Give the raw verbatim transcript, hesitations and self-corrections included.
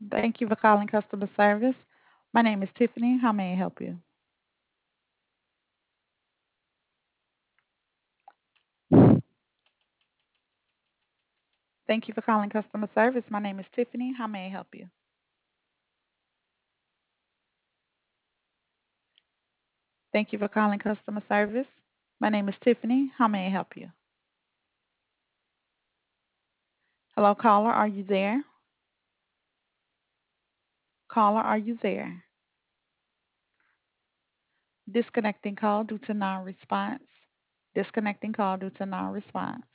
Thank you for calling customer service. My name is Tiffany. How may I help you? Thank you for calling customer service. My name is Tiffany. How may I help you? Thank you for calling customer service. My name is Tiffany. How may I help you? Hello, caller. Are you there? Caller, are you there? Disconnecting call due to non response. Disconnecting call due to non response.